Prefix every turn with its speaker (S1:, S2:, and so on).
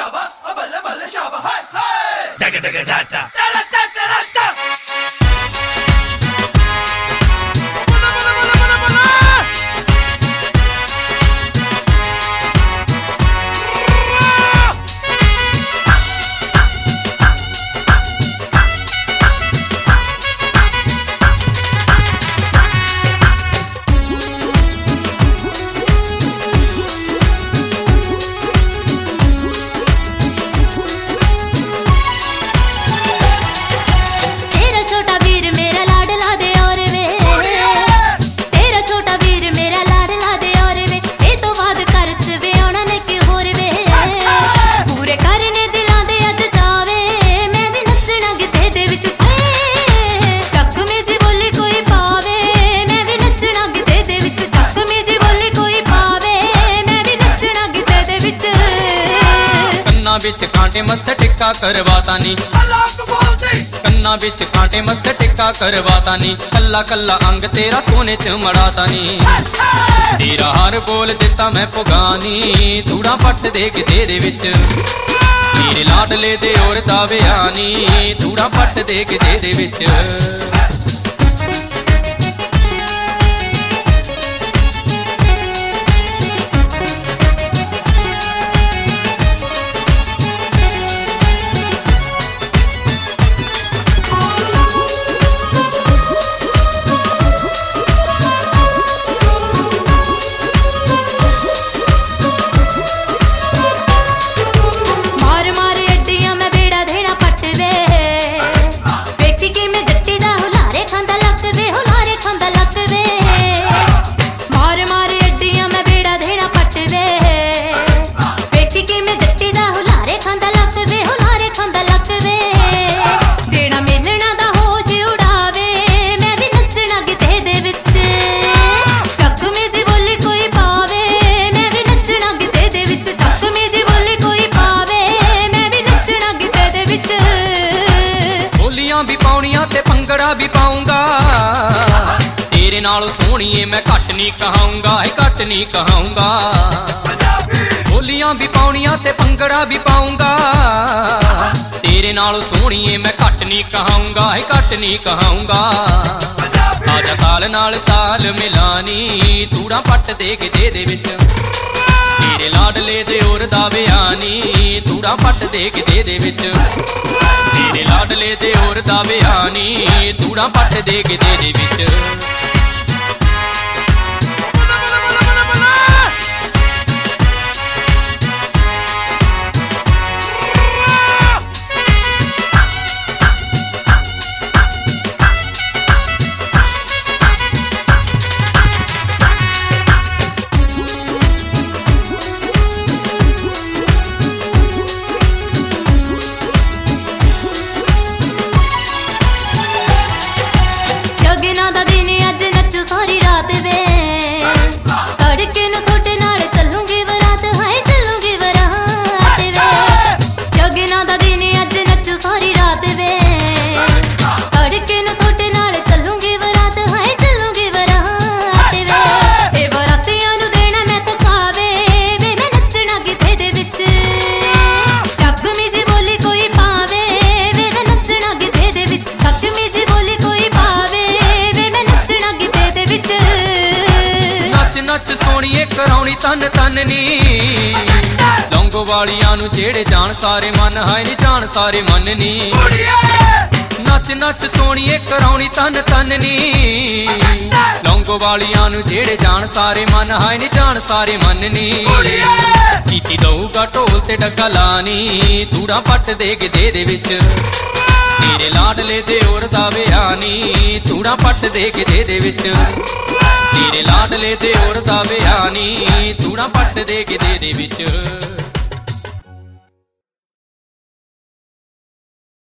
S1: shaba, balla balla shaba, hey hey. Daga daga da da, da da da da da.
S2: बिच कांटे मत्थे टिक्का करवाता नी, कन्ना बिच कांटे मत्थे टिक्का करवाता नी, कल्ला कल्ला अंग तेरा सोने च मड़ाता नी। तेरा हर बोल दिता मैं पुगानी, तूड़ा पट दे के तेरे विच मेरे लाडले दे और दावे आनी, तूड़ा पट दे के तेरे विच। भंगड़ा भी पाऊंगा तेरे नालों सोहणीए, मैं घट नहीं कहाऊंगा, घट नहीं कहाऊंगा। बोलियां भी पाउणियां ते भंगड़ा भी पाऊंगा तेरे नालों सोहणीए, मैं घट नहीं कहाऊंगा, घट नहीं कहाऊंगा। आजा ताल नाल ताल मिलानी, तूड़ा पट दे के दे विच तेरे लाडले दे और दावे आनी, तूड़ा पट दे के दे विच तेरे लाडले दे और दावे आनी, तूड़ा पट दे के दे विच। नच सोहणीए कराउणी तन तन नी, लौंगोवालियां नू जेड़े जान सारे मन, हाय नी जान सारे मन नी। नच नच सोहणीए कराउणी तन तन नी, लौंगोवालियां नू जेड़े जान सारे मन, हाय नी जान सारे मन नी। कीती दऊगा ढोल ते डग्गा लानी, तूड़ा पट दे के दे विच तेरे लाडले दे और दावे आनी, तूड़ा पट दे के दे विच तेरे लाडले दे और दावे आनी, तूड़ा पट दे के दे विच।